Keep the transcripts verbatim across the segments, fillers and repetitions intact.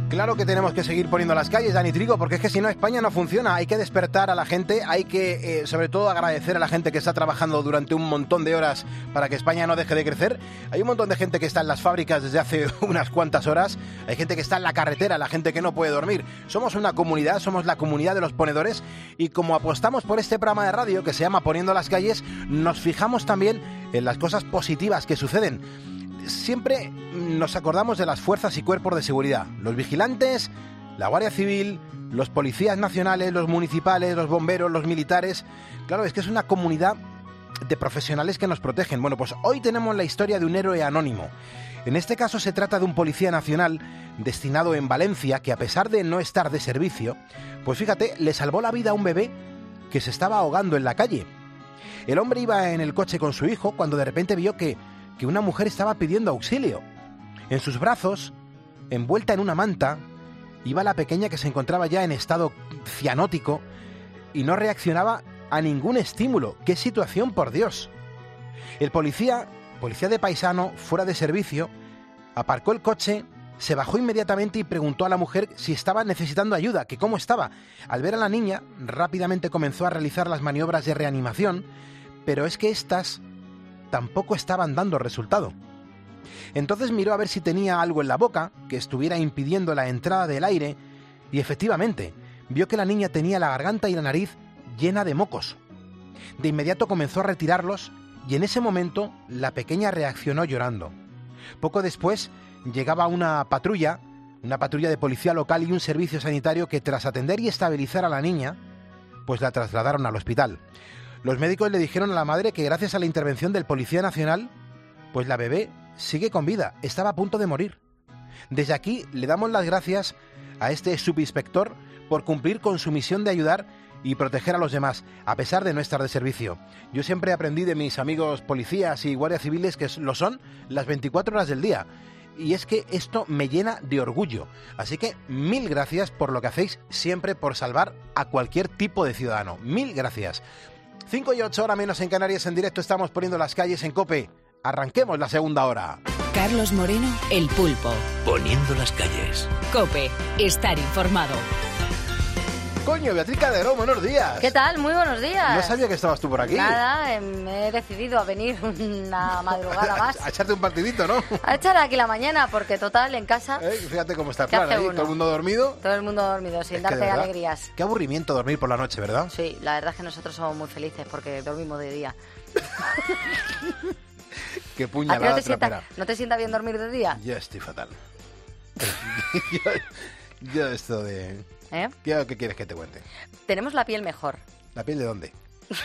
Claro que tenemos que seguir poniendo las calles, Dani Trigo, porque es que si no España no funciona. Hay que despertar a la gente, hay que eh, sobre todo agradecer a la gente que está trabajando durante un montón de horas para que España no deje de crecer. Hay un montón de gente que está en las fábricas desde hace unas cuantas horas, hay gente que está en la carretera, la gente que no puede dormir. Somos una comunidad, somos la comunidad de los ponedores, y como apostamos por este programa de radio que se llama Poniendo las calles, nos fijamos también en las cosas positivas que suceden. Siempre nos acordamos de las fuerzas y cuerpos de seguridad, los vigilantes, la Guardia Civil, los policías nacionales, los municipales, los bomberos, los militares. Claro, es que es una comunidad de profesionales que nos protegen. Bueno, pues hoy tenemos la historia de un héroe anónimo. En este caso se trata de un policía nacional destinado en Valencia que, a pesar de no estar de servicio, pues fíjate, le salvó la vida a un bebé que se estaba ahogando en la calle. El hombre iba en el coche con su hijo cuando de repente vio que que una mujer estaba pidiendo auxilio. En sus brazos, envuelta en una manta, iba la pequeña, que se encontraba ya en estado cianótico y no reaccionaba a ningún estímulo. ¡Qué situación, por Dios! El policía, policía de paisano, fuera de servicio, aparcó el coche, se bajó inmediatamente y preguntó a la mujer si estaba necesitando ayuda, que cómo estaba. Al ver a la niña, rápidamente comenzó a realizar las maniobras de reanimación, pero es que estas tampoco estaban dando resultado. Entonces miró a ver si tenía algo en la boca que estuviera impidiendo la entrada del aire, y efectivamente vio que la niña tenía la garganta y la nariz llena de mocos. De inmediato comenzó a retirarlos y en ese momento la pequeña reaccionó llorando. Poco después llegaba una patrulla, una patrulla de policía local y un servicio sanitario que, tras atender y estabilizar a la niña, pues la trasladaron al hospital. Los médicos le dijeron a la madre que gracias a la intervención del Policía Nacional, pues la bebé sigue con vida, estaba a punto de morir. Desde aquí le damos las gracias a este subinspector por cumplir con su misión de ayudar y proteger a los demás, a pesar de no estar de servicio. Yo siempre aprendí de mis amigos policías y guardias civiles que lo son las veinticuatro horas del día. Y es que esto me llena de orgullo. Así que mil gracias por lo que hacéis siempre por salvar a cualquier tipo de ciudadano. Mil gracias. cinco y ocho, hora menos en Canarias. En directo estamos poniendo las calles en COPE. Arranquemos la segunda hora. Carlos Moreno, El Pulpo. Poniendo las calles. COPE, estar informado. Coño, Beatriz Calderón, buenos días. ¿Qué tal? Muy buenos días. No sabía que estabas tú por aquí. Nada, eh, me he decidido a venir una madrugada más. A echarte un partidito, ¿no? A echar aquí la mañana, porque total, en casa... ¿Eh? Fíjate cómo está el plan ahí, todo el mundo dormido. Todo el mundo dormido, sin Es darte verdad, alegrías. Qué aburrimiento dormir por la noche, ¿verdad? Sí, la verdad es que nosotros somos muy felices porque dormimos de día. Qué puñalada no te trapera. sienta, ¿No te sienta bien dormir de día? Yo estoy fatal. yo, yo esto de... ¿Eh? ¿Qué, ¿Qué quieres que te cuente? Tenemos la piel mejor. ¿La piel de dónde?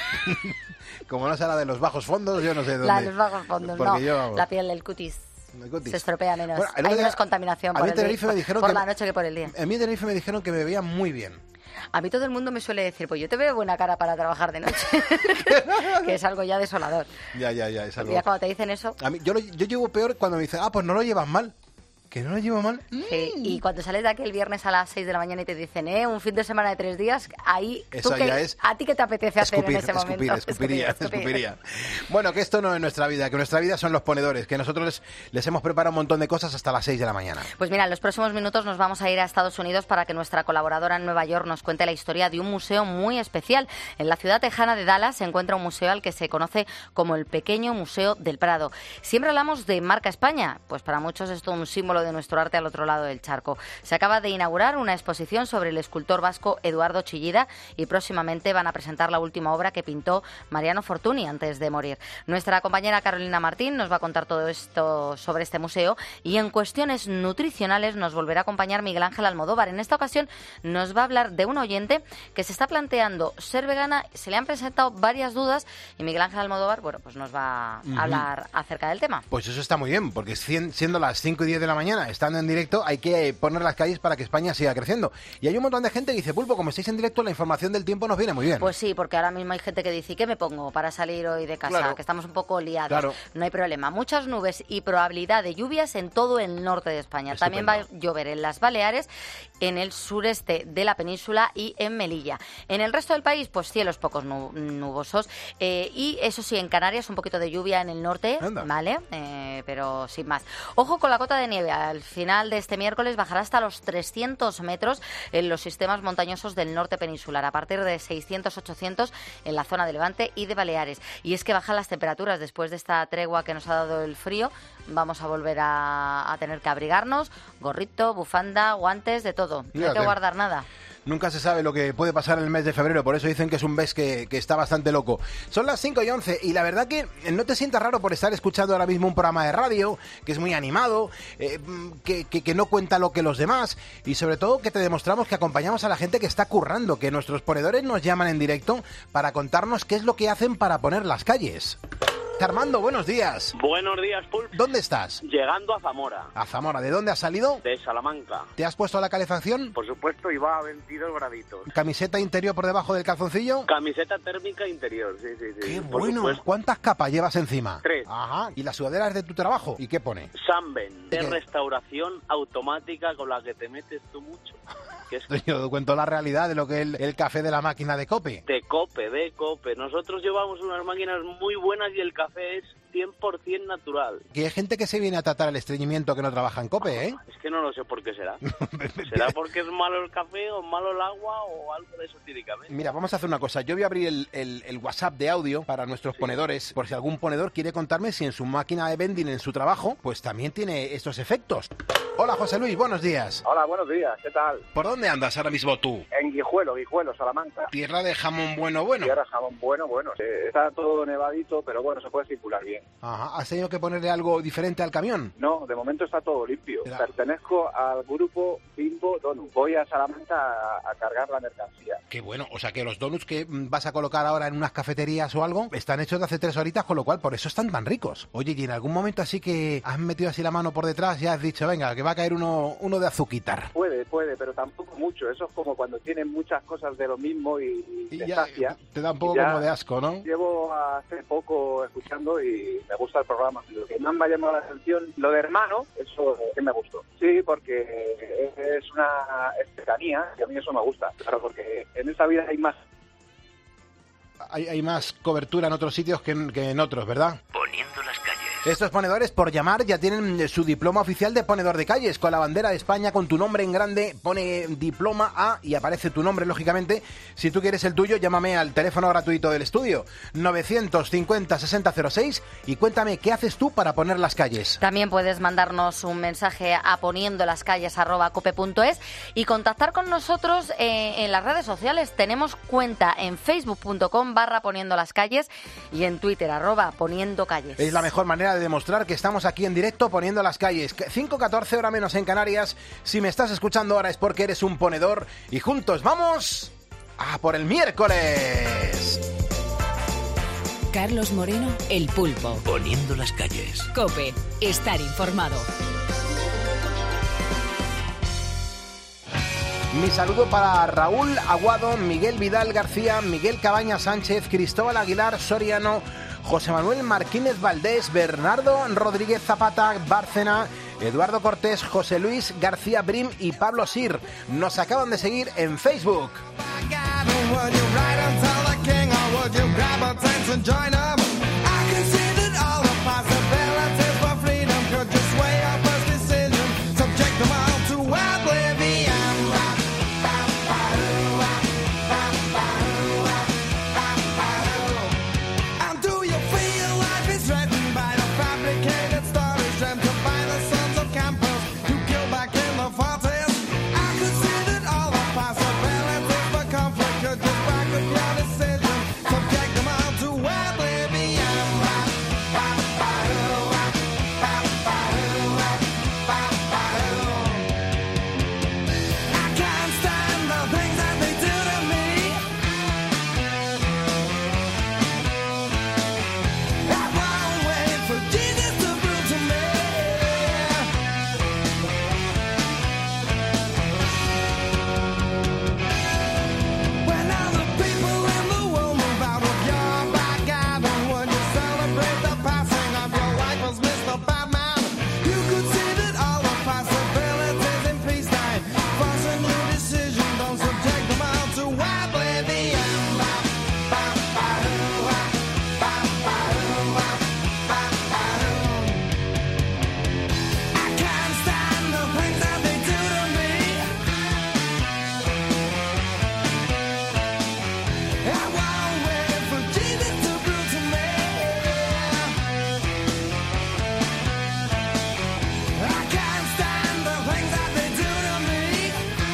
Como no sea la de los bajos fondos, yo no sé de dónde. La de los bajos fondos, Porque no. yo... La piel del cutis. Cutis. Se estropea menos. Bueno, Hay día, menos contaminación por, a mí el Tenerife día, me dijeron por que la noche que por el día. A mí en Tenerife me dijeron que me veía muy bien. A mí todo el mundo me suele decir, pues yo te veo buena cara para trabajar de noche. Que es algo ya desolador. Ya, ya, ya. Es algo... Ya cuando te dicen eso... A mí, yo, lo, yo llevo peor cuando me dicen, ah, pues no lo llevas mal. ¿Que no lo llevo mal? Sí, mm. Y cuando sales de aquí el viernes a las seis de la mañana y te dicen, eh, un fin de semana de tres días, ahí, eso ¿tú qué, ya es... ¿a ti qué te apetece hacer escupir, en ese escupir, momento? Escupiría, escupir, escupiría. Bueno, que esto no es nuestra vida, que nuestra vida son los ponedores, que nosotros les, les hemos preparado un montón de cosas hasta las seis de la mañana. Pues mira, en los próximos minutos nos vamos a ir a Estados Unidos para que nuestra colaboradora en Nueva York nos cuente la historia de un museo muy especial. En la ciudad tejana de Dallas se encuentra un museo al que se conoce como el Pequeño Museo del Prado. Siempre hablamos de marca España, pues para muchos es todo un símbolo de nuestro arte al otro lado del charco. Se acaba de inaugurar una exposición sobre el escultor vasco Eduardo Chillida y próximamente van a presentar la última obra que pintó Mariano Fortuny antes de morir. Nuestra compañera Carolina Martín nos va a contar todo esto sobre este museo y en cuestiones nutricionales nos volverá a acompañar Miguel Ángel Almodóvar. En esta ocasión nos va a hablar de un oyente que se está planteando ser vegana, se le han presentado varias dudas y Miguel Ángel Almodóvar, bueno, pues nos va a uh-huh. hablar acerca del tema. Pues eso está muy bien, porque siendo las cinco y diez de la mañana, estando en directo, hay que poner las calles para que España siga creciendo. Y hay un montón de gente que dice, Pulpo, como estáis en directo, la información del tiempo nos viene muy bien. Pues sí, porque ahora mismo hay gente que dice, ¿qué me pongo para salir hoy de casa? Claro. Que estamos un poco liados. Claro. No hay problema. Muchas nubes y probabilidad de lluvias en todo el norte de España. Estupendo. También va a llover en las Baleares, en el sureste de la península y en Melilla. En el resto del país, pues cielos pocos nubosos. Eh, y eso sí, en Canarias un poquito de lluvia en el norte, Anda. ¿vale? Eh, pero sin más. Ojo con la cota de nieve. Al final de este miércoles bajará hasta los trescientos metros en los sistemas montañosos del norte peninsular, a partir de seiscientos ochocientos en la zona de Levante y de Baleares. Y es que bajan las temperaturas después de esta tregua que nos ha dado el frío. Vamos a volver a, a tener que abrigarnos, gorrito, bufanda, guantes, de todo. No hay que guardar nada. Nunca se sabe lo que puede pasar en el mes de febrero, por eso dicen que es un mes que, que está bastante loco. Son las cinco y once y la verdad que no te sientas raro por estar escuchando ahora mismo un programa de radio que es muy animado, eh, que, que, que no cuenta lo que los demás y sobre todo que te demostramos que acompañamos a la gente que está currando, que nuestros ponedores nos llaman en directo para contarnos qué es lo que hacen para poner las calles. Armando, buenos días. Buenos días, Pulp. ¿Dónde estás? Llegando a Zamora. A Zamora. ¿De dónde has salido? De Salamanca. ¿Te has puesto la calefacción? Por supuesto, y va a veintidós graditos. ¿Camiseta interior por debajo del calzoncillo? Camiseta térmica interior, sí, sí, sí. ¡Qué bueno! ¿Cuántas capas llevas encima? Tres. Ajá. ¿Y la sudadera es de tu trabajo? ¿Y qué pone? Sanben, de restauración automática con la que te metes tú mucho. Que es... Yo cuento la realidad de lo que es el, el café de la máquina de Cope. De Cope, de Cope. Nosotros llevamos unas máquinas muy buenas y el café es cien por ciento natural. Que hay gente que se viene a tratar el estreñimiento que no trabaja en Cope, ¿eh? Es que no lo sé por qué será. ¿Será porque es malo el café o malo el agua o algo de eso típicamente? Mira, vamos a hacer una cosa. Yo voy a abrir el, el, el WhatsApp de audio para nuestros sí. ponedores, por si algún ponedor quiere contarme si en su máquina de vending, en su trabajo, pues también tiene estos efectos. Hola, José Luis, buenos días. Hola, buenos días, ¿qué tal? ¿Por dónde andas ahora mismo tú? En Guijuelo, Guijuelo, Salamanca. Tierra de jamón bueno, bueno. Tierra de jamón bueno, bueno. Eh, está todo nevadito, pero bueno, se puede circular bien. Ajá, ¿has tenido que ponerle algo diferente al camión? No, de momento está todo limpio. Era... Pertenezco al grupo Bimbo Donut. Voy a Salamanca a, a cargar la mercancía. Qué bueno, o sea que los donuts que vas a colocar ahora en unas cafeterías o algo están hechos de hace tres horitas, con lo cual por eso están tan ricos. Oye, y en algún momento así que has metido así la mano por detrás y has dicho, venga, que va a caer uno, uno de azuquitar. Puede, puede, pero tampoco mucho. Eso es como cuando tienen muchas cosas de lo mismo y, y, y te ya, sacia. Te da un poco como de asco, ¿no? Llevo hace poco escuchando y me gusta el programa. Lo que más me ha llamado la atención, lo de hermano, eso que me gustó. Sí, porque es una cercanía y a mí eso me gusta. Claro, porque en esta vida hay más. Hay, hay más cobertura en otros sitios que en, que en otros, ¿verdad? Poniendo las calles. Estos ponedores, por llamar, ya tienen su diploma oficial de ponedor de calles, con la bandera de España, con tu nombre en grande, pone diploma A y aparece tu nombre, lógicamente. Si tú quieres el tuyo, llámame al teléfono gratuito del estudio, novecientos cincuenta sesenta cero seis, y cuéntame qué haces tú para poner las calles. También puedes mandarnos un mensaje a poniendolascalles arroba cope punto es y contactar con nosotros eh, en las redes sociales. Tenemos cuenta en facebook punto com barra poniendo las calles y en Twitter, arroba poniendo calles. Es la mejor manera de demostrar que estamos aquí en directo poniendo las calles. cinco catorce, hora menos en Canarias. Si me estás escuchando ahora es porque eres un ponedor y juntos vamos a por el miércoles. Carlos Moreno, El Pulpo. Poniendo las calles. COPE, estar informado. Mi saludo para Raúl Aguado, Miguel Vidal García, Miguel Cabañas Sánchez, Cristóbal Aguilar Soriano, José Manuel Martínez Valdés, Bernardo Rodríguez Zapata Bárcena, Eduardo Cortés, José Luis García Brim y Pablo Sir. Nos acaban de seguir en Facebook.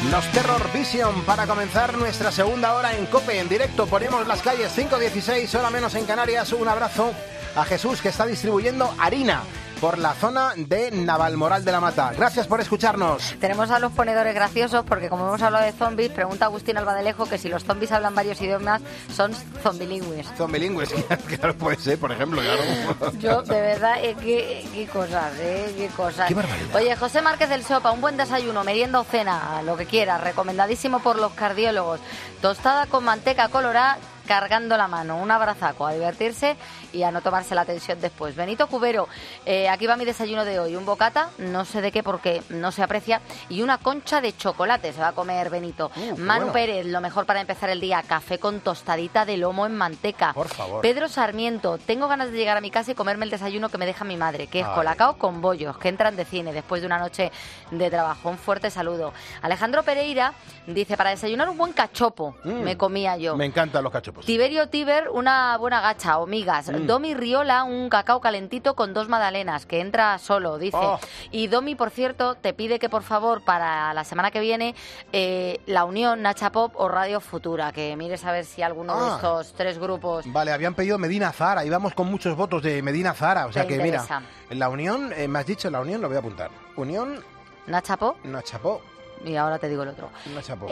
Los Terror Vision para comenzar nuestra segunda hora en COPE en directo. Ponemos las calles cinco dieciséis, hora menos en Canarias. Un abrazo a Jesús, que está distribuyendo harina por la zona de Navalmoral de la Mata. Gracias por escucharnos. Tenemos a los ponedores graciosos porque, como hemos hablado de zombies, pregunta Agustín Albadelejo que si los zombies hablan varios idiomas son zombilingües. Zombilingües, claro, puede ser, por ejemplo. Claro. Yo, de verdad, eh, qué, qué cosas, eh, qué cosas. Qué barbaridad. Oye, José Márquez del Sopa, un buen desayuno, merienda o cena, lo que quieras, recomendadísimo por los cardiólogos. Tostada con manteca colorada, cargando la mano, un abrazaco, a divertirse y a no tomarse la tensión después. Benito Cubero, eh, aquí va mi desayuno de hoy, un bocata, no sé de qué porque no se aprecia, y una concha de chocolate se va a comer Benito. Uh, Manu bueno. Pérez, lo mejor para empezar el día, café con tostadita de lomo en manteca. Por favor. Pedro Sarmiento, tengo ganas de llegar a mi casa y comerme el desayuno que me deja mi madre, que es Ay. colacao con bollos, que entran de cine después de una noche de trabajo. Un fuerte saludo. Alejandro Pereira dice, para desayunar un buen cachopo, Mm. me comía yo. Me encantan los cachopos. Tiberio Tiber, una buena gacha o migas. Mm. Domi Riola, un cacao calentito con dos magdalenas, que entra solo, dice. Oh. Y Domi, por cierto, te pide que por favor para la semana que viene eh, La Unión, Nacha Pop o Radio Futura, que mires a ver si alguno Ah. de estos tres grupos... Vale, habían pedido Medina Zara, íbamos con muchos votos de Medina Zara, o sea Te que mira, interesa. en la Unión, eh, me has dicho la Unión, lo voy a apuntar. Unión, Nacha Pop, no chapó, y ahora te digo el otro. no chapó.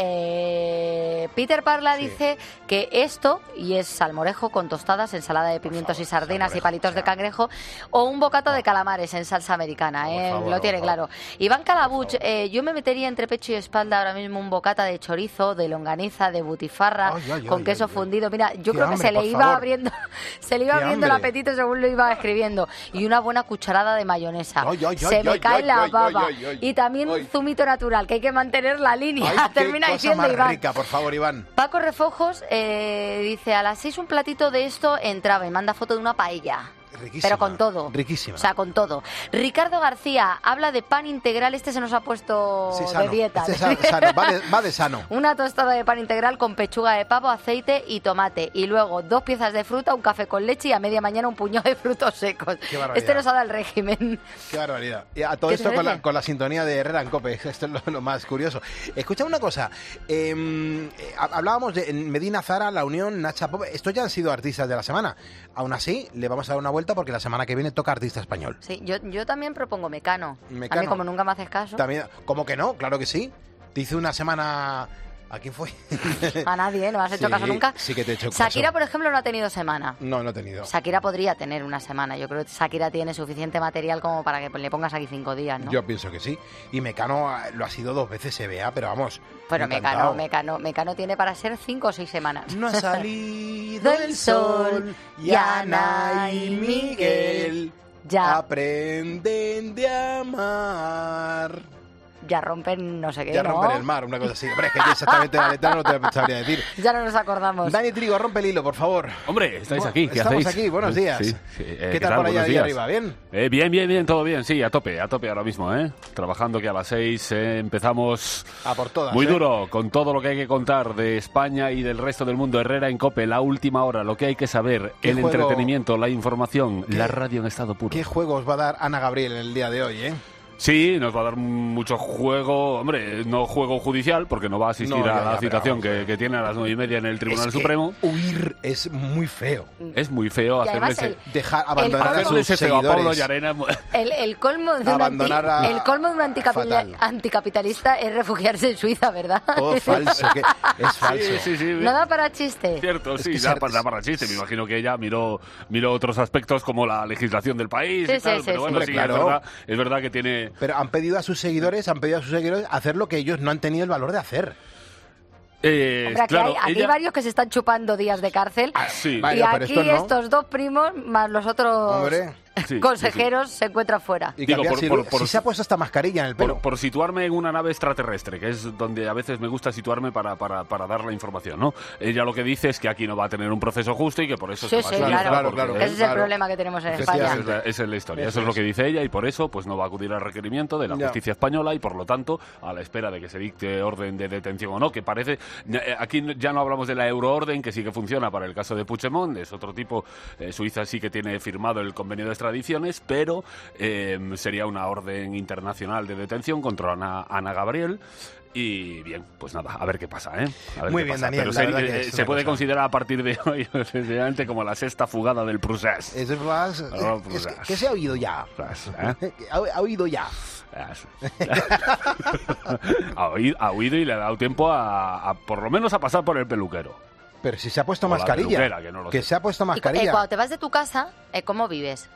Eh, Peter Parla Sí. dice que esto, y es salmorejo con tostadas, ensalada de pimientos favor, y sardinas salmorejo, y palitos o sea. de cangrejo, o un bocata de calamares en salsa americana, Por eh, favor, lo tiene por claro. favor. Iván Calabuch, Por favor. eh, yo me metería entre pecho y espalda ahora mismo un bocata de chorizo, de longaniza, de butifarra, Ay, ay, con ay, queso ay, ay. fundido. Mira, yo Qué creo que hambre, se le por iba favor. abriendo, se le iba Qué abriendo el hambre. apetito según lo iba escribiendo. Y una buena cucharada de mayonesa. Ay, ay, se ay, me ay, cae ay, la ay, baba. ay, ay, ay. Y también un Ay. zumito natural, que hay que mantener la línea. Ay, qué Termina cosa diciendo más Iván. rica, por favor, Iván. Paco Refojos eh, dice, a las seis un platito de esto entraba y manda foto de una paella. Riquísima. Pero con todo. Riquísima. O sea, con todo. Ricardo García habla de pan integral. Este se nos ha puesto Sí, de sano. dieta. Este es sa- sano, va de, va de sano. Una tostada de pan integral con pechuga de pavo, aceite y tomate. Y luego dos piezas de fruta, un café con leche y a media mañana un puñado de frutos secos. Qué barbaridad. Este nos ha dado el régimen. Qué barbaridad. Y a todo ¿Qué te esto con la, parece? con la sintonía de Herrera en COPE. Esto es lo, lo más curioso. Escucha una cosa. eh, eh, hablábamos de Medina Zara, La Unión, Nacha Pop. Estos ya han sido artistas de la semana. Aún así, le vamos a dar una vuelta porque la semana que viene toca artista español. Sí, yo, yo también propongo Mecano. Mecano. A mí, como nunca me haces caso, También, ¿cómo que no? Claro que sí. Te hice una semana... ¿A quién fue? a nadie, no me has hecho Sí, caso nunca. sí que te he hecho caso. Shakira, por ejemplo, no ha tenido semana. No, no he tenido. Shakira podría tener una semana. Yo creo que Shakira tiene suficiente material como para que le pongas aquí cinco días, ¿no? Yo pienso que sí. Y Mecano ah, lo ha sido dos veces se vea, pero vamos. Pero encantado. Mecano, Mecano, Mecano tiene para ser cinco o seis semanas. No ha salido Del el sol y Ana y Miguel Ya. aprenden de amar. Ya rompen no sé qué, Ya ¿no? rompen el mar, una cosa así. Hombre, es que yo exactamente la letra no te la sabría decir. Ya no nos acordamos. Dani Trigo, rompe el hilo, por favor. Hombre, estáis Bueno, aquí, ¿qué estamos hacéis? aquí, buenos días. Sí, sí, eh, ¿Qué tal por allá Buenos ahí días. arriba? ¿Bien? Eh, bien, bien, bien, todo bien, sí, a tope, a tope ahora mismo, ¿eh? Trabajando que a las seis eh, empezamos A por todas. muy ¿eh? duro, con todo lo que hay que contar de España y del resto del mundo. Herrera en COPE, la última hora, lo que hay que saber, ¿Qué el juego- entretenimiento, la información, ¿Qué- la radio en estado puro. ¿Qué juego os va a dar Ana Gabriel en el día de hoy, eh? Sí, nos va a dar mucho juego, hombre, no juego judicial, porque no va a asistir No, ya, a ya, la citación pero vamos, que, eh. que tiene a las nueve y media en el Tribunal Es que Supremo. huir es muy feo. Es muy feo Y hacerle además ese... el- Dejar, abandonar a Hacerle sus ese feo a Pablo seguidores. Llarena. El, el colmo de un, anti- Abandonar a- el colmo de un anticapitali- fatal. anticapitalista es refugiarse en Suiza, ¿verdad? Todo falso, que es falso. Sí, sí, sí. No da para chiste. Cierto, Es sí, que da, ser- para, da para chiste. Me imagino que ella miró, miró otros aspectos como la legislación del país Sí, y tal, sí, pero sí, bueno, sí. sí, Hombre, es, claro. verdad, es verdad que tiene... Pero han pedido a sus seguidores, han pedido a sus seguidores hacer lo que ellos no han tenido el valor de hacer. Eh, Hombre, aquí claro, hay, aquí ella... hay varios que se están chupando días de cárcel. Ah, sí. Vale, y pero aquí estos no. estos dos primos, más los otros Hombre. Sí, consejeros, se encuentran fuera. Y Digo, cambiar por- si, por- por- si se ha puesto esta mascarilla en el pelo. Por, por situarme en una nave extraterrestre, que es donde a veces me gusta situarme para, para, para dar la información, ¿no? Ella lo que dice es que aquí no va a tener un proceso justo y que por eso Sí, se va sí, a claro. utilizar, Claro, porque claro, Ese es el claro. problema que tenemos en esa España. es la, esa es la historia, Eso eso es lo es. que dice ella y por eso pues no va a acudir al requerimiento de la Ya. justicia española y por lo tanto a la espera de que se dicte orden de detención o no, que parece, eh, aquí ya no hablamos de la euroorden que sí que funciona para el caso de Puigdemont, es otro tipo, eh, Suiza sí que tiene firmado el convenio de extradiciones, pero eh, sería una orden internacional de detención contra Ana, Ana Gabriel. Y bien, pues nada, a ver qué pasa, ¿eh? A ver Muy qué bien, pasa. Daniel. Pero la se, verdad que eh, es se una puede cosa. considerar a partir de hoy, sencillamente, como la sexta fugada del procés. Es más, Oh, es pues, que, que se ha oído ya. Pues, ¿eh? Ha, ha oído ya. ha, oído, ha oído y le ha dado tiempo a, a, por lo menos, a pasar por el peluquero. Pero si se ha puesto O la mascarilla. peluquera, que no lo que sé. se ha puesto Y, mascarilla. eh, cuando te vas de tu casa, eh, ¿cómo vives?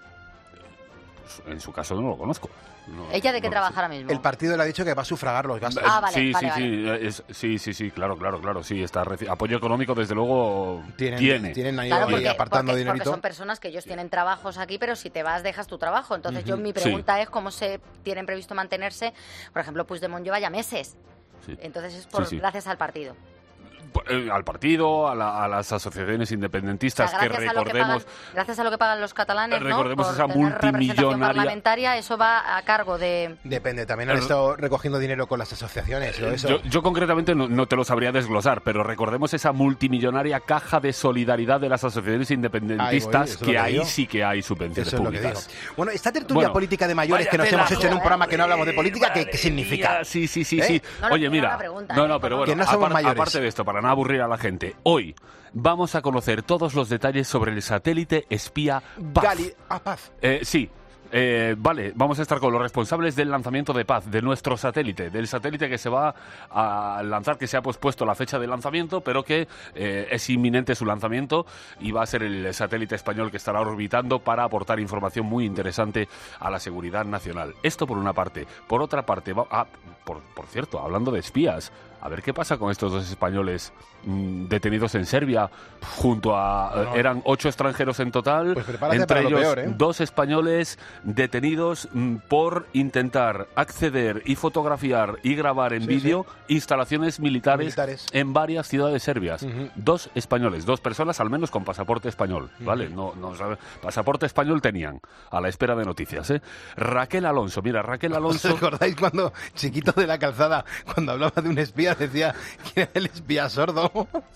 En su caso no lo conozco. No, ¿Ella de qué no lo trabaja sé. ahora mismo? El partido le ha dicho que va a sufragar los gastos. Ah, vale, sí, vale, sí, vale. sí, eh, es- sí, sí, sí, claro, claro, claro, sí, está reci- apoyo económico desde luego Tienen, tiene. tienen ahí, Claro, ahí porque, apartando porque- dinerito. porque son personas que ellos tienen trabajos aquí, pero si te vas dejas tu trabajo. Entonces yo mi pregunta es cómo se tienen previsto mantenerse. Por ejemplo, Puigdemont lleva ya meses. Sí. Entonces es por Sí, sí. gracias al partido. Eh, Al partido, a, la- a las asociaciones O sea, independentistas que gracias, a lo que recordemos. pagan, gracias a lo que pagan los catalanes, ¿no? recordemos Por esa tener representación multimillonaria- parlamentaria, eso va a cargo de... Depende, también han Er- estado recogiendo dinero con las asociaciones. o eso. Yo, yo concretamente no, no te lo sabría desglosar, pero recordemos esa multimillonaria caja de solidaridad de las asociaciones independentistas, eso es lo que que ahí digo. sí que hay subvenciones Eso es lo que digo. públicas. Bueno, esta tertulia Bueno, política de mayores que nos vaya hemos tela, hecho en un programa que no hablamos de joder, política, ¿qué, madre qué significa? mía, Sí, sí, sí, ¿Eh? sí. No, no, Oye, era mira, una pregunta, no, ¿eh? no, pero bueno, Que no somos apar- mayores. aparte de esto, para no aburrir a la gente, hoy vamos a conocer todos los detalles sobre el satélite espía Paz. Gali, ah, paz. Eh, sí. Eh, vale, vamos a estar con los responsables del lanzamiento de Paz, de nuestro satélite, del satélite que se va a lanzar, que se ha pospuesto la fecha de lanzamiento, pero que eh, es inminente su lanzamiento y va a ser el satélite español que estará orbitando para aportar información muy interesante a la seguridad nacional. Esto por una parte. Por otra parte, va, ah, por, por cierto, hablando de espías, a ver qué pasa con estos dos españoles mm, detenidos en Serbia, junto a... No. eh, eran ocho extranjeros en total, Pues prepárate entre para lo ellos peor, ¿eh? dos españoles detenidos mm, por intentar acceder y fotografiar y grabar en Sí, vídeo instalaciones militares, Militares. en varias ciudades serbias. Ujú. Dos españoles, dos personas al menos con pasaporte español, ¿vale? No, no sabe- pasaporte español tenían, a la espera de noticias, ¿eh? Raquel Alonso, mira, Raquel ¿Os Alonso... acordáis cuando Chiquito de la Calzada, cuando hablaba de un espía, decía que era el espía sordo?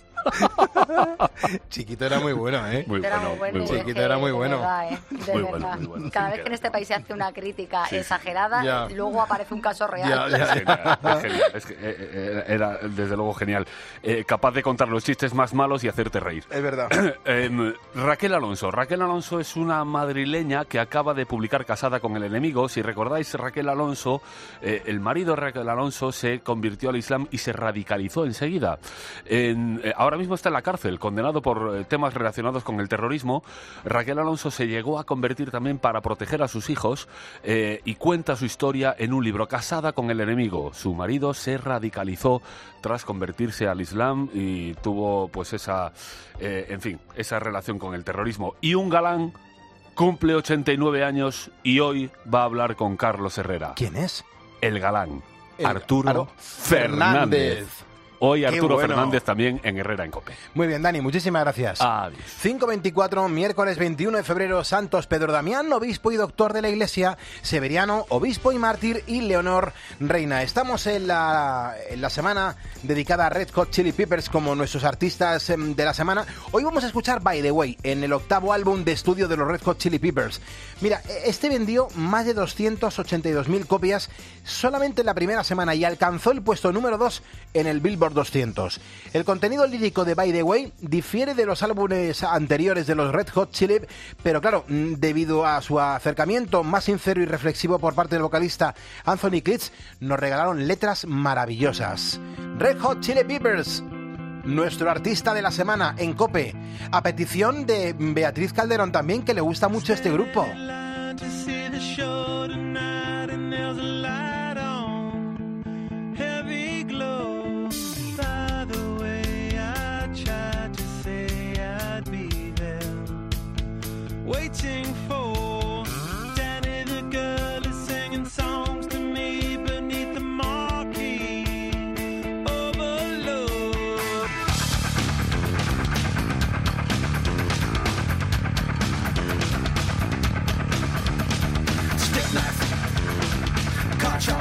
Chiquito era muy bueno, ¿eh? Muy Era bueno, muy bueno. muy y bueno. es Chiquito que, era muy de bueno. verdad, ¿eh? De Muy verdad. bueno, muy bueno. Cada vez que en este país se hace una crítica Sí, sí. exagerada, Ya. luego aparece un caso real. Ya, ya. Es genial, es genial, es que, eh, eh, era desde luego genial. Eh, capaz de contar los chistes más malos y hacerte reír. Es verdad. Eh, Raquel Alonso. Raquel Alonso es una madrileña que acaba de publicar Casada con el enemigo. Si recordáis, Raquel Alonso, eh, el marido de Raquel Alonso se convirtió al Islam y se radicalizó enseguida. En- eh, ahora mismo está en la cárcel, condenado por eh, temas relacionados con el terrorismo. Raquel Alonso se llegó a convertir también para proteger a sus hijos eh, y cuenta su historia en un libro, Casada con el enemigo. Su marido se radicalizó tras convertirse al Islam y tuvo pues esa, eh, en fin, esa relación con el terrorismo. Y un galán cumple ochenta y nueve años y hoy va a hablar con Carlos Herrera. ¿Quién es? El galán, El- Arturo Aro- Fernández. Fernández. Hoy Qué Arturo bueno. Fernández también en Herrera en COPE. Muy bien, Dani, muchísimas gracias. Adiós. cinco veinticuatro, miércoles veintiuno de febrero, Santos Pedro Damián, obispo y doctor de la Iglesia, Severiano, obispo y mártir, y Leonor Reina. Estamos en la, en la semana dedicada a Red Hot Chili Peppers como nuestros artistas em, de la semana. Hoy vamos a escuchar By the Way, en el octavo álbum de estudio de los Red Hot Chili Peppers. Mira, este vendió más de doscientas ochenta y dos mil copias solamente en la primera semana y alcanzó el puesto número dos en el Billboard doscientos. El contenido lírico de By the Way difiere de los álbumes anteriores de los Red Hot Chili, pero claro, mm, debido a su acercamiento más sincero y reflexivo por parte del vocalista Anthony Klitsch, nos regalaron letras maravillosas. Red Hot Chili Peppers, nuestro artista de la semana en COPE, a petición de Beatriz Calderón también, que le gusta mucho este grupo. Waiting for Danny the girl is singing songs to me beneath the marquee overload. Stick knife, car chop.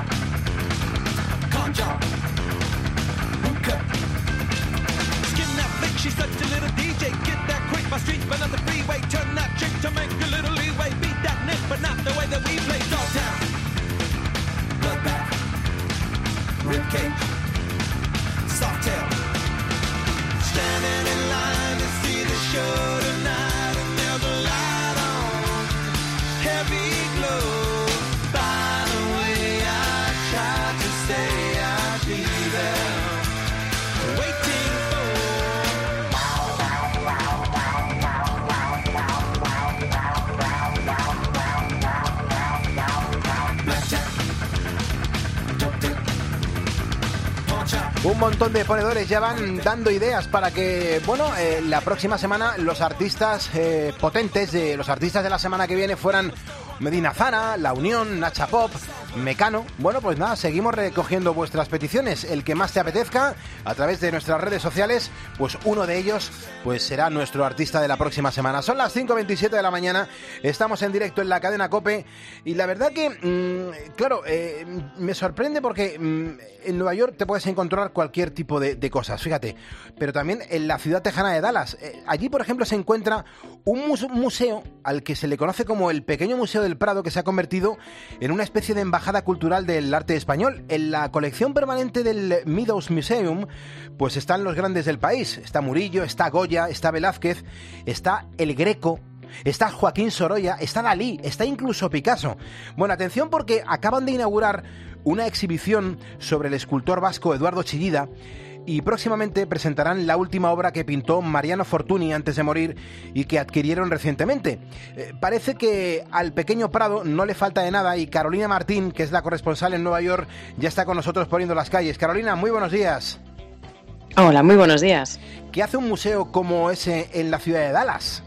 Un montón de ponedores ya van dando ideas para que, bueno, eh, la próxima semana los artistas eh, potentes, de los artistas de la semana que viene fueran Medina Zara, La Unión, Nacha Pop, Mecano. Bueno, pues nada, seguimos recogiendo vuestras peticiones. El que más te apetezca, a través de nuestras redes sociales, pues uno de ellos pues será nuestro artista de la próxima semana. Son las cinco veintisiete de la mañana, estamos en directo en la cadena COPE y la verdad que, mmm, claro, eh, me sorprende porque mmm, en Nueva York te puedes encontrar cualquier tipo de, de cosas, fíjate, pero también en la ciudad tejana de Dallas. Eh, allí, por ejemplo, se encuentra un muse- museo al que se le conoce como el Pequeño Museo del Prado, que se ha convertido en una especie de embajada cultural del arte español. En la colección permanente del Meadows Museum pues están los grandes del país. Está Murillo, está Goya, está Velázquez, está El Greco, está Joaquín Sorolla, está Dalí, está incluso Picasso. Bueno, atención porque acaban de inaugurar una exhibición sobre el escultor vasco Eduardo Chillida y próximamente presentarán la última obra que pintó Mariano Fortuny antes de morir y que adquirieron recientemente. Eh, parece que al pequeño Prado no le falta de nada y Carolina Martín, que es la corresponsal en Nueva York, ya está con nosotros poniendo las calles. Carolina, muy buenos días. Hola, muy buenos días. ¿Qué hace un museo como ese en la ciudad de Dallas?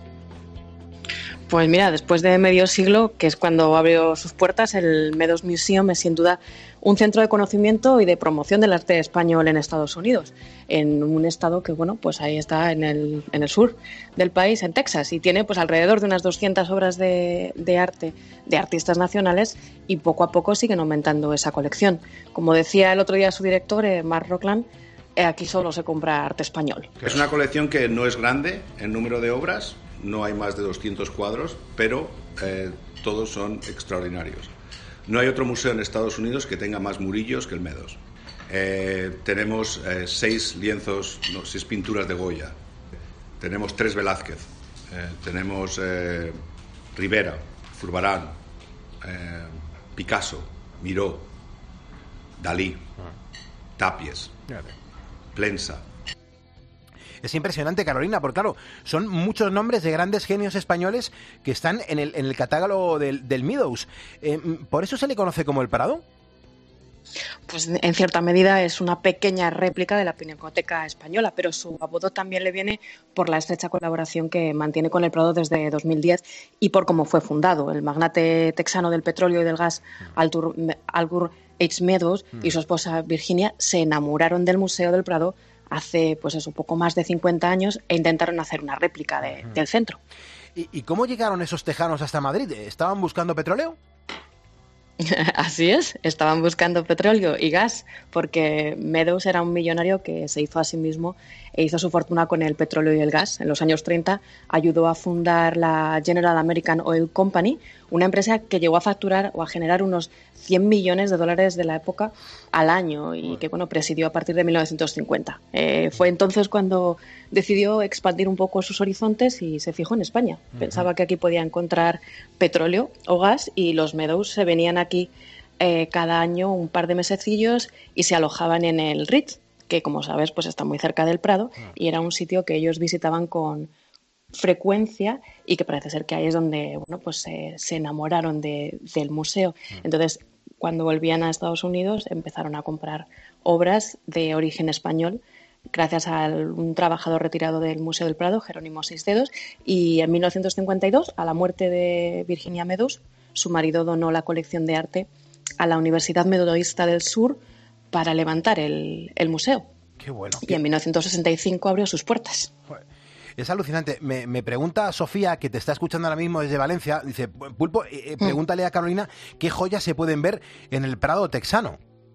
Pues mira, después de medio siglo, que es cuando abrió sus puertas, el Meadows Museum es sin duda un centro de conocimiento y de promoción del arte español en Estados Unidos, en un estado que, bueno, pues ahí está en el, en el sur del país, en Texas, y tiene pues alrededor de unas doscientas obras de, de arte de artistas nacionales y poco a poco siguen aumentando esa colección. Como decía el otro día su director, eh, Mark Rockland, eh, aquí solo se compra arte español. Es una colección que no es grande en número de obras, no hay más de doscientos cuadros, pero eh, todos son extraordinarios. No hay otro museo en Estados Unidos que tenga más Murillos que el Meadows. Eh, tenemos eh, seis lienzos, no, seis pinturas de Goya. Tenemos tres Velázquez. Eh, tenemos eh, Rivera, Zurbarán, eh, Picasso, Miró, Dalí, Tapies, Plensa. Es impresionante, Carolina, porque claro, son muchos nombres de grandes genios españoles que están en el, en el catálogo del, del Meadows. Eh, ¿Por eso se le conoce como el Prado? Pues en cierta medida es una pequeña réplica de la Pinacoteca Española, pero su apodo también le viene por la estrecha colaboración que mantiene con el Prado desde dos mil diez y por cómo fue fundado. El magnate texano del petróleo y del gas, Altur, Algur H. Meadows, y su esposa Virginia se enamoraron del Museo del Prado hace, pues eso, poco más de cincuenta años e intentaron hacer una réplica de, del centro. ¿Y, ¿Y cómo llegaron esos tejanos hasta Madrid? ¿Estaban buscando petróleo? Así es, estaban buscando petróleo y gas, porque Meadows era un millonario que se hizo a sí mismo e hizo su fortuna con el petróleo y el gas. En los años treinta ayudó a fundar la General American Oil Company, una empresa que llegó a facturar o a generar unos cien millones de dólares de la época al año y que, bueno, presidió a partir de mil novecientos cincuenta. Eh, fue entonces cuando decidió expandir un poco sus horizontes y se fijó en España. Pensaba que aquí podía encontrar petróleo o gas y los Meadows se venían aquí eh, cada año un par de mesecillos y se alojaban en el Ritz, que, como sabes, pues está muy cerca del Prado y era un sitio que ellos visitaban con frecuencia y que parece ser que ahí es donde, bueno, pues se, se enamoraron de, del museo. Entonces, cuando volvían a Estados Unidos, empezaron a comprar obras de origen español gracias a un trabajador retirado del Museo del Prado, Jerónimo Seisdedos, y en mil novecientos cincuenta y dos, a la muerte de Virginia Meadows, su marido donó la colección de arte a la Universidad Metodista del Sur para levantar el, el museo. Qué bueno. Y en mil novecientos sesenta y cinco abrió sus puertas. Es alucinante. Me, me pregunta Sofía, que te está escuchando ahora mismo desde Valencia, dice, Pulpo, eh, pregúntale a Carolina qué joyas se pueden ver en el Prado texano.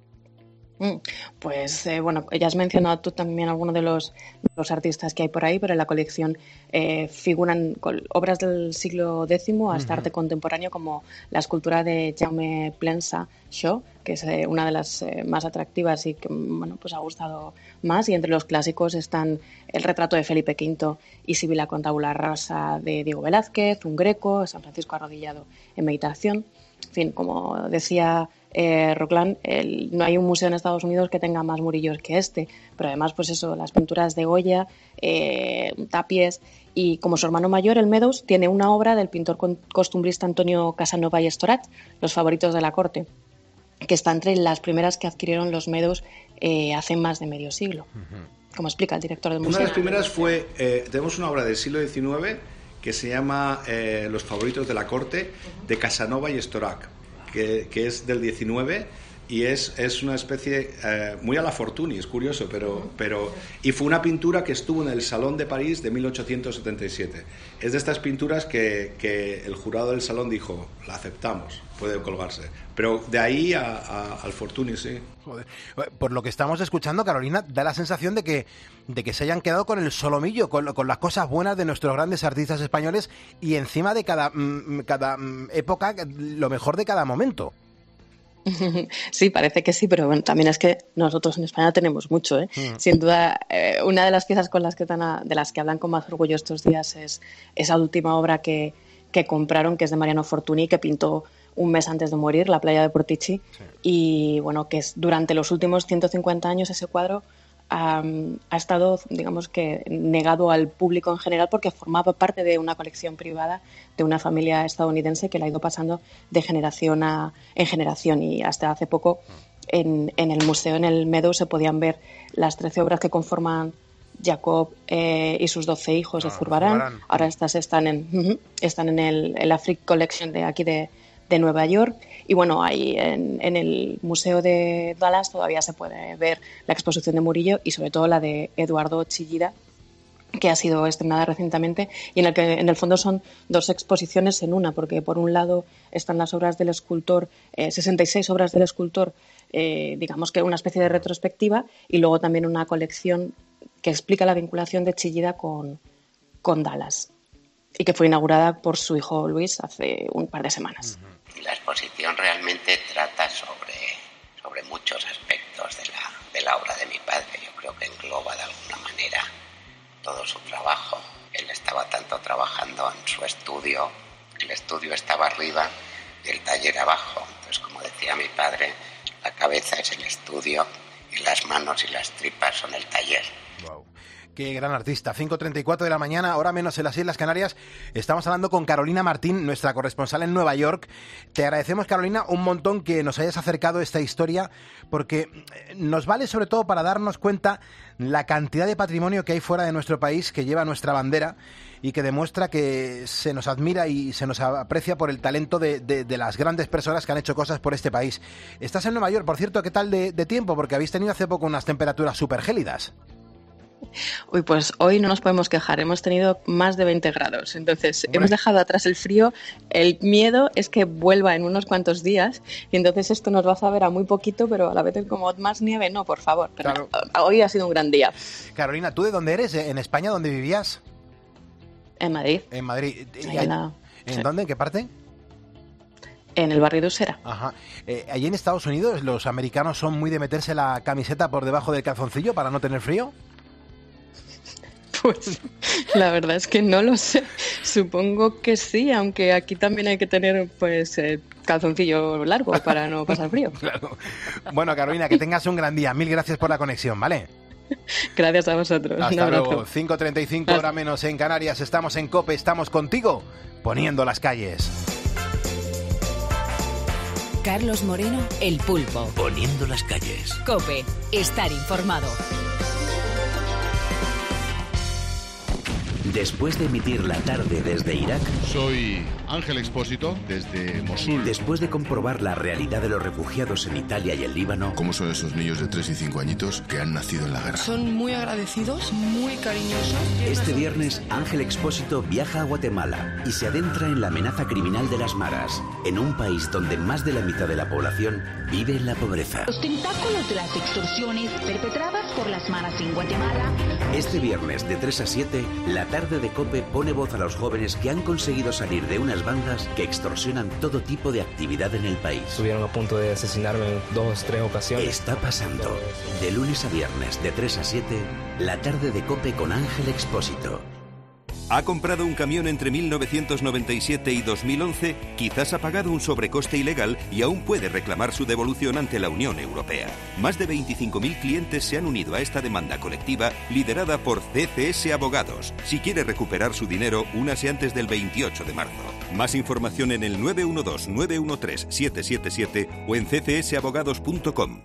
Pues eh, bueno, ya has mencionado tú también algunos de los, de los artistas que hay por ahí, pero en la colección eh, figuran obras del siglo décimo hasta uh-huh. arte contemporáneo, como la escultura de Jaume Plensa Shaw, que es eh, una de las eh, más atractivas y que, bueno, pues ha gustado más. Y entre los clásicos están el retrato de Felipe quinto y Sibila con tabula rasa de Diego Velázquez, un Greco, San Francisco arrodillado en meditación. En fin, como decía eh, Rockland, el, no hay un museo en Estados Unidos que tenga más Murillos que este, pero además, pues eso, las pinturas de Goya, eh, Tapies, y como su hermano mayor, el Meadows, tiene una obra del pintor costumbrista Antonio Casanova y Estorat, Los favoritos de la corte, que está entre las primeras que adquirieron los Meadows eh, hace más de medio siglo, como explica el director del Una museo. de las primeras fue, eh, tenemos una obra del siglo diecinueve que se llama eh, Los favoritos de la corte, de Casanova y Storac, que, que es del diecinueve y es, es una especie eh, muy a la Fortuny, es curioso, pero, pero y fue una pintura que estuvo en el Salón de París de mil ochocientos setenta y siete. Es de estas pinturas que, que el jurado del salón dijo, la aceptamos, puede colgarse. Pero de ahí a, a, al Fortuny, sí. Joder. Por lo que estamos escuchando, Carolina, da la sensación de que, de que se hayan quedado con el solomillo, con, con las cosas buenas de nuestros grandes artistas españoles y encima de cada, cada época, lo mejor de cada momento. Sí, parece que sí, pero bueno, también es que nosotros en España tenemos mucho, ¿eh? Mm. Sin duda, eh, una de las piezas con las que tan a, de las que hablan con más orgullo estos días es esa última obra que, que compraron, que es de Mariano Fortuny, que pintó un mes antes de morir, La playa de Portici, sí. Y bueno, que es durante los últimos ciento cincuenta años ese cuadro um, ha estado, digamos que, negado al público en general porque formaba parte de una colección privada de una familia estadounidense que la ha ido pasando de generación a, en generación, y hasta hace poco en, en el museo, en el Meadows, se podían ver las trece obras que conforman Jacob eh, y sus doce hijos ah, de Zurbarán. Zurbarán. Ahora estas están en, uh-huh, están en el, el Afrique Collection de aquí de, de Nueva York. Y bueno, ahí en, en el Museo de Dallas todavía se puede ver la exposición de Murillo y sobre todo la de Eduardo Chillida, que ha sido estrenada recientemente y en el que en el fondo son dos exposiciones en una, porque por un lado están las obras del escultor, eh, sesenta y seis obras del escultor, eh, digamos que una especie de retrospectiva, y luego también una colección que explica la vinculación de Chillida con, con Dallas y que fue inaugurada por su hijo Luis hace un par de semanas. La exposición realmente trata sobre, sobre muchos aspectos de la, de la obra de mi padre. Yo creo que engloba de alguna manera todo su trabajo. Él estaba tanto trabajando en su estudio, el estudio estaba arriba y el taller abajo. Entonces, como decía mi padre, la cabeza es el estudio y las manos y las tripas son el taller. Wow. Qué gran artista. cinco treinta y cuatro de la mañana, hora menos en las Islas Canarias. Estamos hablando con Carolina Martín, nuestra corresponsal en Nueva York. Te agradecemos, Carolina, un montón que nos hayas acercado esta historia, porque nos vale sobre todo para darnos cuenta la cantidad de patrimonio que hay fuera de nuestro país, que lleva nuestra bandera y que demuestra que se nos admira y se nos aprecia por el talento de, de, de las grandes personas que han hecho cosas por este país. Estás en Nueva York, por cierto, ¿qué tal de, de tiempo? Porque habéis tenido hace poco unas temperaturas súper gélidas. Uy, pues hoy no nos podemos quejar, hemos tenido más de veinte grados, entonces Hombre. hemos dejado atrás el frío, el miedo es que vuelva en unos cuantos días y entonces esto nos va a saber a muy poquito, pero a la vez como más nieve, no, por favor, pero claro. Hoy ha sido un gran día. Carolina, ¿tú de dónde eres? ¿En España? ¿Dónde vivías? En Madrid. En Madrid. ¿En, la... ¿En sí. dónde? ¿En qué parte? En el barrio de Usera. Ajá. Eh, ¿Allí en Estados Unidos los americanos son muy de meterse la camiseta por debajo del calzoncillo para no tener frío? Pues la verdad es que no lo sé. Supongo que sí, aunque aquí también hay que tener pues eh, calzoncillo largo para no pasar frío. Claro. Bueno, Carolina, que tengas un gran día. Mil gracias por la conexión, ¿vale? Gracias a vosotros. Hasta luego. cinco treinta y cinco, hora menos en Canarias. Estamos en COPE, estamos contigo, poniendo las calles. Carlos Moreno, El Pulpo. Poniendo las calles. COPE, estar informado. Después de emitir La tarde desde Irak, soy Ángel Expósito desde Mosul. Después de comprobar la realidad de los refugiados en Italia y el Líbano, ¿cómo son esos niños de tres y cinco añitos que han nacido en la guerra? Son muy agradecidos, muy cariñosos. Este viernes Ángel Expósito viaja a Guatemala y se adentra en la amenaza criminal de las maras, en un país donde más de la mitad de la población vive en la pobreza. Los tentáculos de las extorsiones perpetradas por las maras en Guatemala. Este viernes de tres a siete, la tarde de COPE pone voz a los jóvenes que han conseguido salir de unas bandas que extorsionan todo tipo de actividad en el país. Estuvieron a punto de asesinarme en dos, tres ocasiones. Está pasando. De lunes a viernes de tres a siete, la tarde de COPE con Ángel Expósito. ¿Ha comprado un camión entre mil novecientos noventa y siete y dos mil once? Quizás ha pagado un sobrecoste ilegal y aún puede reclamar su devolución ante la Unión Europea. Más de veinticinco mil clientes se han unido a esta demanda colectiva liderada por C C S Abogados. Si quiere recuperar su dinero, únase antes del veintiocho de marzo. Más información en el nueve uno dos, nueve uno tres, siete siete siete o en c c s abogados punto com.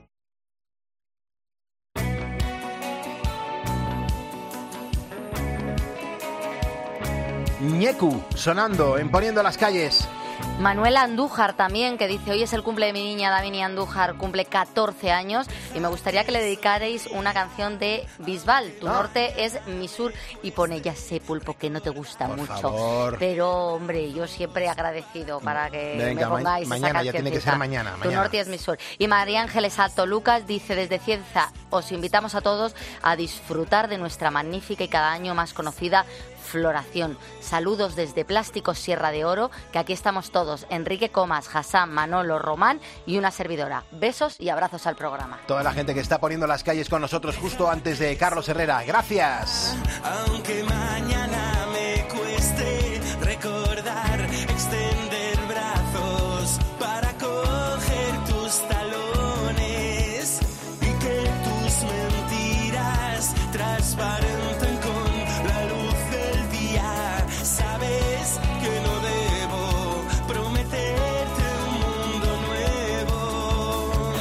Ñecu, sonando en Poniendo las Calles. Manuela Andújar también, que dice: hoy es el cumple de mi niña Davini Andújar, cumple catorce años y me gustaría que le dedicarais una canción de Bisbal. Tu ah. norte es mi sur, y pone: ya sé, Pulpo, que no te gusta Por mucho, favor. pero hombre, yo siempre he agradecido para que Venga, me pongáis ma- esa mañana, cancioncita. ya tiene que ser mañana, Tu mañana. norte es mi sur. Y María Ángeles Alto Lucas dice: desde Cienza os invitamos a todos a disfrutar de nuestra magnífica y cada año más conocida floración. Saludos desde Plásticos Sierra de Oro, que aquí estamos todos: Enrique Comas, Hassan, Manolo, Román y una servidora. Besos y abrazos al programa. Toda la gente que está poniendo las calles con nosotros justo antes de Carlos Herrera. Gracias. Aunque mañana me cueste recordar, extender brazos para coger tus talones y que tus mentiras transparenten con la luz del día. Sabes que no debo prometerte un mundo nuevo,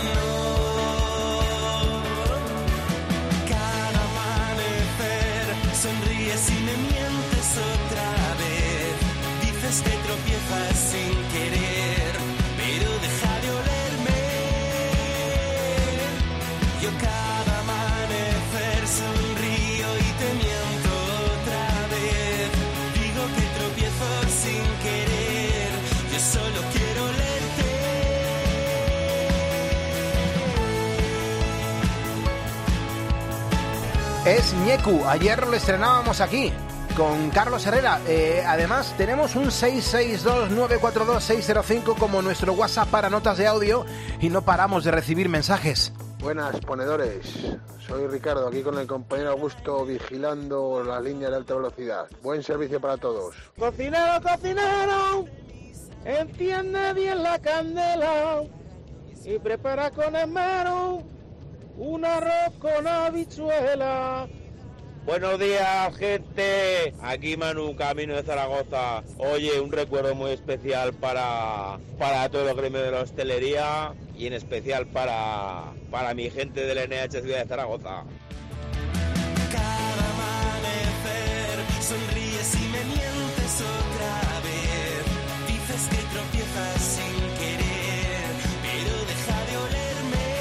no. Cada amanecer sonríes y me mientes otra vez. Dices que tropiezas sin querer, pero deja de olerme. Yo cada amanecer sonrío y te miento otra vez. Digo que tropiezo sin querer, yo solo quiero olerte. Es Ñecu. Ayer lo estrenábamos aquí con Carlos Herrera. Eh, además, tenemos un seis seis dos, nueve cuatro dos, seis cero cinco como nuestro WhatsApp para notas de audio y no paramos de recibir mensajes. Buenas, ponedores. Soy Ricardo, aquí con el compañero Augusto, vigilando las líneas de alta velocidad. Buen servicio para todos. Cocinero, cocinero, enciende bien la candela y prepara con esmero un arroz con habichuela. Buenos días, gente. Aquí Manu, camino de Zaragoza. Oye, un recuerdo muy especial para, para todo el gremio de la hostelería y en especial para, para mi gente del N H Ciudad de Zaragoza. Cada amanecer sonríes y me mientes otra vez. Dices que tropiezas sin querer, pero deja de olerme.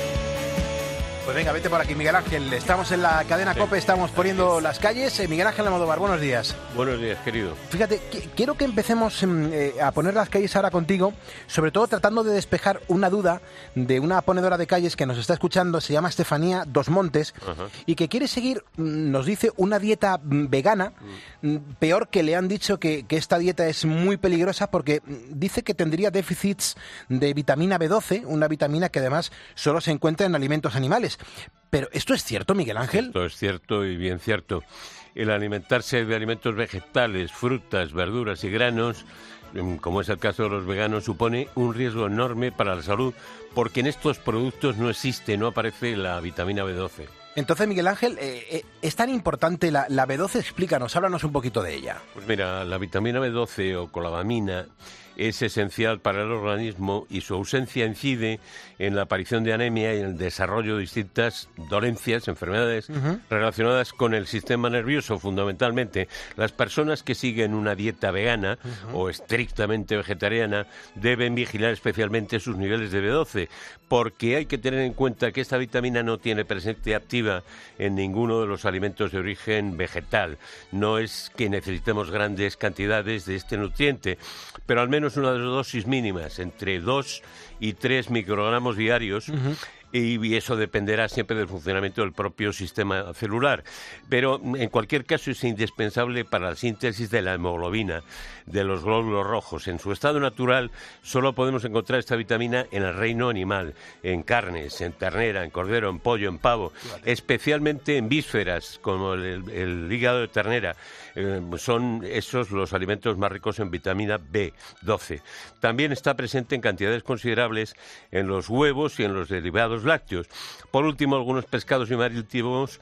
Pues venga, vete por aquí, Miguel Ángel. Estamos en la cadena Sí. COPE, estamos poniendo las calles. Eh, Miguel Ángel Almodóvar, buenos días. Buenos días, querido. Fíjate, qu- quiero que empecemos mm, eh, a poner las calles ahora contigo, sobre todo tratando de despejar una duda de una ponedora de calles que nos está escuchando, se llama Estefanía Dos Montes, Ajá. y que quiere seguir, mm, nos dice, una dieta mm, vegana, mm, peor que le han dicho que, que esta dieta es muy peligrosa porque mm, dice que tendría déficits de vitamina B doce, una vitamina que además solo se encuentra en alimentos animales. Pero ¿esto es cierto, Miguel Ángel? Esto es cierto y bien cierto. El alimentarse de alimentos vegetales, frutas, verduras y granos, em, como es el caso de los veganos, supone un riesgo enorme para la salud porque en estos productos no existe, no aparece la vitamina B doce. Entonces, Miguel Ángel, eh, eh, ¿es tan importante la, la B doce? Explícanos, háblanos un poquito de ella. Pues mira, la vitamina B doce o colavamina es esencial para el organismo y su ausencia incide en la aparición de anemia y en el desarrollo de distintas dolencias, enfermedades Ujú. relacionadas con el sistema nervioso, fundamentalmente. Las personas que siguen una dieta vegana Ujú. o estrictamente vegetariana deben vigilar especialmente sus niveles de B doce, porque hay que tener en cuenta que esta vitamina no tiene presencia activa en ninguno de los alimentos de origen vegetal. No es que necesitemos grandes cantidades de este nutriente, pero al menos una de las dosis mínimas, entre dos y tres microgramos diarios, Ujú. y eso dependerá siempre del funcionamiento del propio sistema celular. Pero en cualquier caso es indispensable para la síntesis de la hemoglobina, de los glóbulos rojos. En su estado natural solo podemos encontrar esta vitamina en el reino animal, en carnes, en ternera, en cordero, en pollo, en pavo, especialmente en vísceras, como el, el hígado de ternera. Eh, son esos los alimentos más ricos en vitamina B doce. También está presente en cantidades considerables en los huevos y en los derivados lácteos. Por último, algunos pescados y marítimos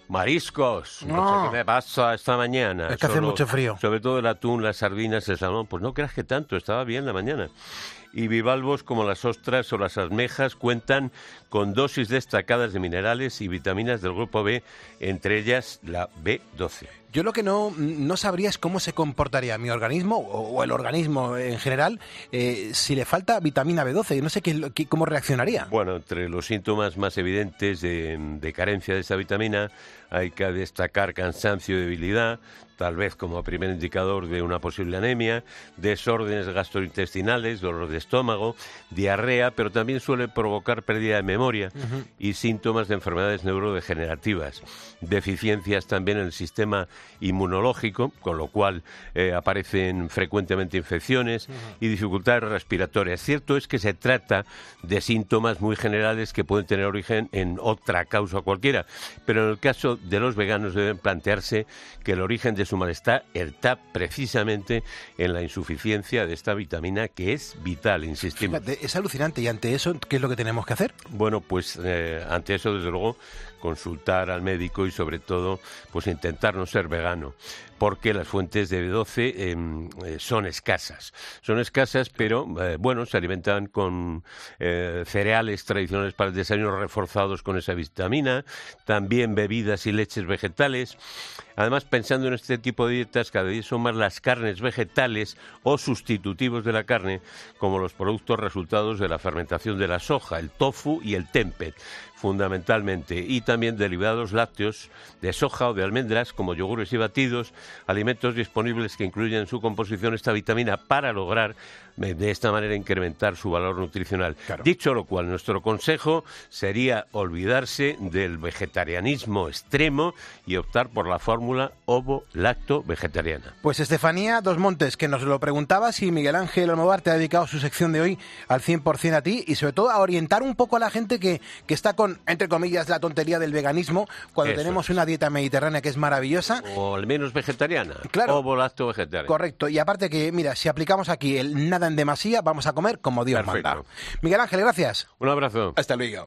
Mariscos, no. no sé qué me pasa esta mañana. Es que Solo, hace mucho frío. Sobre todo el atún, las sardinas, el salmón. Pues no creas que tanto, estaba bien la mañana. Y bivalvos como las ostras o las almejas cuentan con dosis destacadas de minerales y vitaminas del grupo B, entre ellas la B doce. Yo lo que no, no sabría es cómo se comportaría mi organismo o, o el organismo en general eh, si le falta vitamina B doce. No sé qué, qué, cómo reaccionaría. Bueno, entre los síntomas más evidentes de, de carencia de esta vitamina hay que destacar cansancio y debilidad, tal vez como primer indicador de una posible anemia, desórdenes gastrointestinales, dolor de estómago, diarrea, pero también suele provocar pérdida de memoria uh-huh. y síntomas de enfermedades neurodegenerativas, deficiencias también en el sistema inmunológico, con lo cual eh, aparecen frecuentemente infecciones uh-huh. y dificultades respiratorias. Cierto es que se trata de síntomas muy generales que pueden tener origen en otra causa cualquiera, pero en el caso de los veganos deben plantearse que el origen de su malestar está precisamente en la insuficiencia de esta vitamina que es vital, insistimos. Fíjate, es alucinante. ¿Y ante eso qué es lo que tenemos que hacer? Bueno, pues eh, ante eso, desde luego, consultar al médico y sobre todo pues intentar no ser vegano, porque las fuentes de B doce eh, eh, son escasas. Son escasas, pero eh, bueno, se alimentan con eh, cereales tradicionales para el desayuno reforzados con esa vitamina, también bebidas y leches vegetales. Además, pensando en este tipo de dietas, cada día son más las carnes vegetales o sustitutivos de la carne, como los productos resultados de la fermentación de la soja, el tofu y el tempeh, fundamentalmente, y también derivados lácteos de soja o de almendras, como yogures y batidos, alimentos disponibles que incluyen en su composición esta vitamina para lograr de esta manera incrementar su valor nutricional. Claro. Dicho lo cual, nuestro consejo sería olvidarse del vegetarianismo extremo y optar por la fórmula ovo-lacto-vegetariana. Pues Estefanía Dos Montes, que nos lo preguntabas, y Miguel Ángel Almodóvar te ha dedicado su sección de hoy al cien por ciento a ti y sobre todo a orientar un poco a la gente que, que está con, entre comillas, la tontería del veganismo, cuando Eso tenemos es. una dieta mediterránea que es maravillosa. O al menos vegetariana. Claro. Ovo-lacto-vegetariana. Correcto. Y aparte que, mira, si aplicamos aquí el nada en demasía, vamos a comer como Dios Perfecto. manda. Miguel Ángel, gracias. Un abrazo. Hasta luego.